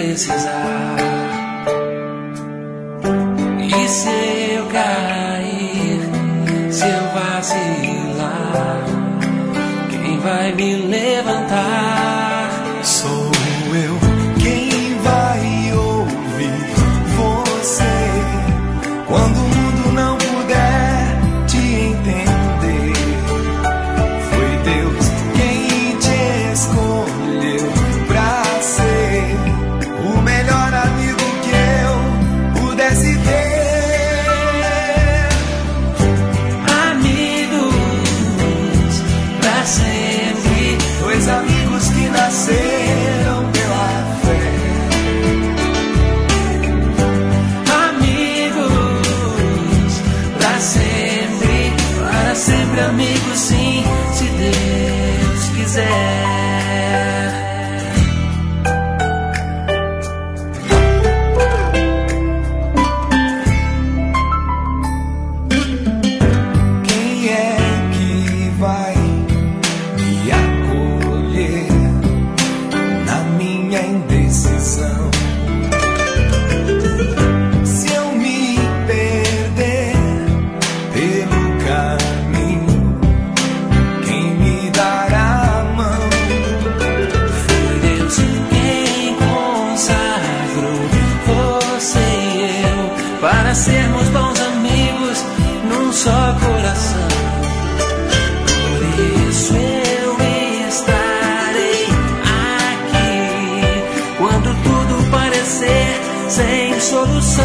precisar. E se eu cair, se eu vacilar, quem vai me levantar? Sou eu quem vai ouvir você quando o mundo não puder te entender. Foi Deus quem te escolheu pra ser o melhor amigo que eu pudesse ter. Amigos pra sempre, Dois amigos que nasceram pela fé. amigos para sempre amigos, sim, se Deus quiser. Quem é que vai me acolher na minha indecisão? Se eu me perder pelo caminho, quem me dará a mão? Foi Deus quem consagrou você e eu para sermos bons amigos num só coração. Por isso eu estarei aqui quando tudo parecer sem solução.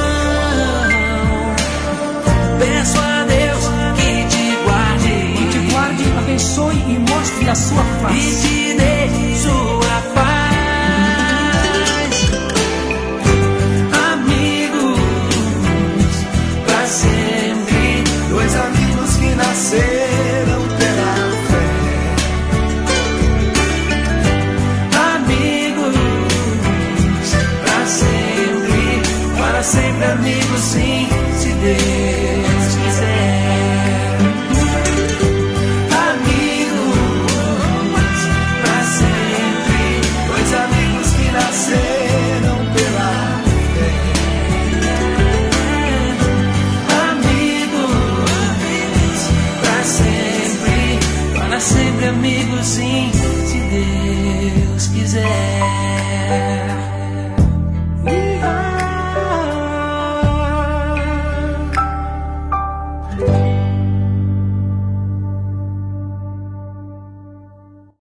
Peço a Deus que te guarde, Abençoe e mostre a sua e face. te dê sua